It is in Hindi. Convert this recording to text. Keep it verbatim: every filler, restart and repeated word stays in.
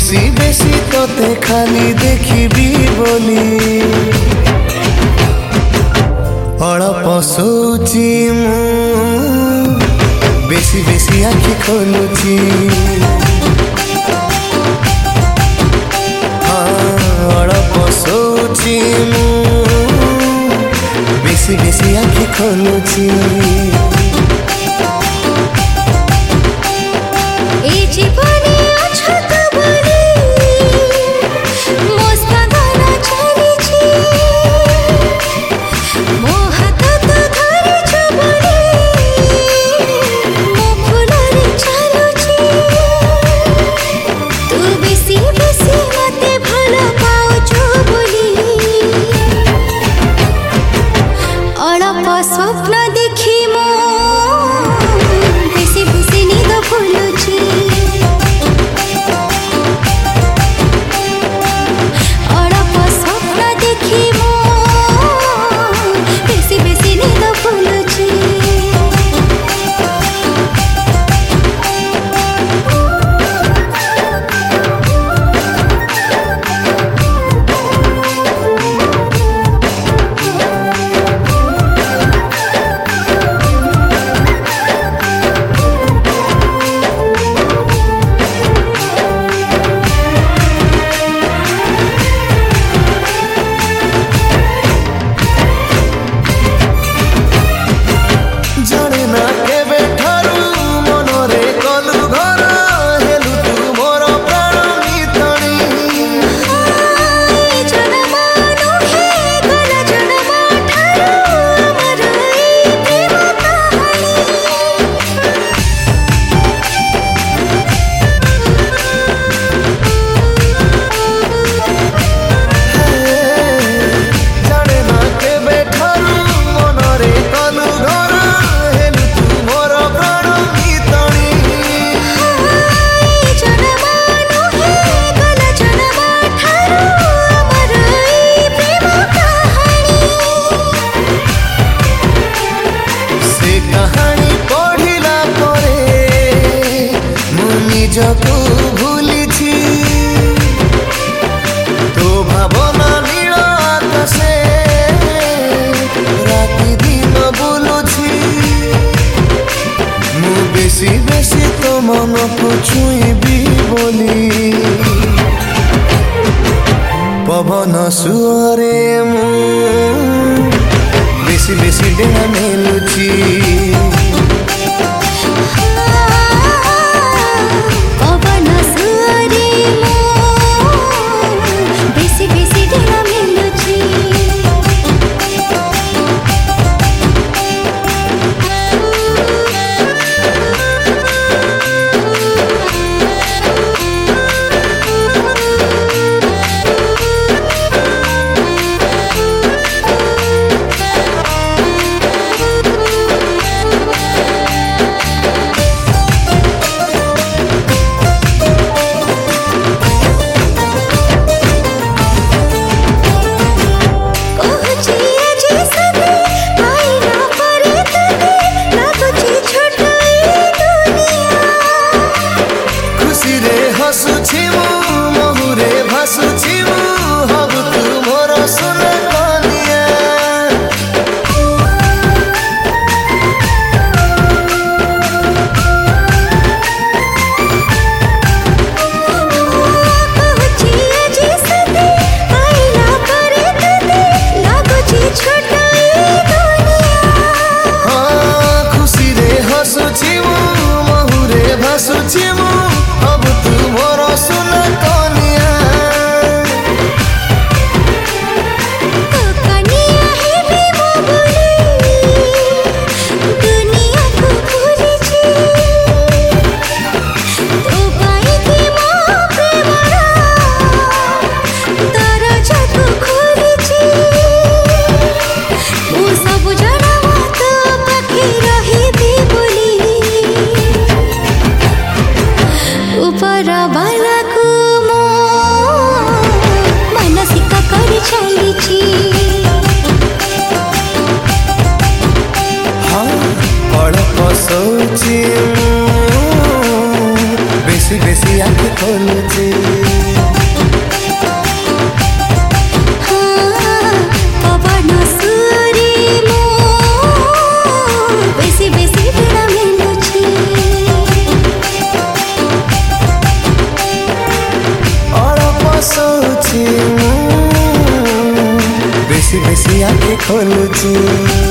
बेसी बेसी तोते खाली देखिबी बोली अड़प शोची मु बेसी बेसी आखि खोलुची अड़प शोची मु बेसी बेसी आखि खोलुची स्वप्न देखी मो बेसी बेसी निद भुलुची अड़प स्वप्न देखी मो बेसी बेसी निद भुलुची कहानी पढ़िला परे मु निजकु भूलिछि तो भावना नील आकाशे राति दिन बुलुछि मु बेसी बेसी तो मन को छुईबी बोली पवन सुअरे मु बेसी बेसी डेना मेलुची पवन सुअरे मो बेसी बेसी डेना मेलुची हसुछि मु महुरे भासुछि मु हबु तू मोर सुना कनिया कहछि आजी सते आइला करे तते लागुछि छोट ई दुनिया हां खुशी रे हसुछि मु महुरे भासुछि मु हबु तू मोर सुना कनिया तो कनिया है भी मो बोली दुनिया को भूलिछि तो पाई कि मो प्रेमरा दरजा को खोलिछि मु सब जणा तो पाखी रहिबी बोली ऊपर वाला को मो मानसिक करी चलिछि हाँ अड़प शोची बेसी बेसी आँख खोलुची। ବେଶୀ ବେଶୀ ଆଖି ଖୋଲୁଛି।